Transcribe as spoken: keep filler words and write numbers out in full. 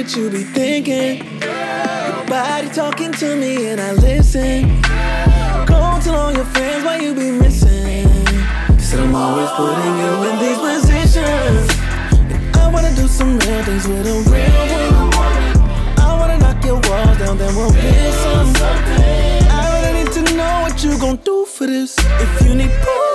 what you be thinking. Your body talking to me and I listen. Go tell all your friends why you be missing. Said I'm always putting you in these positions. And I wanna do some real things with a real woman. I wanna knock your walls down, then we'll build something. I really need to know what you gon' do for this. If you need proof,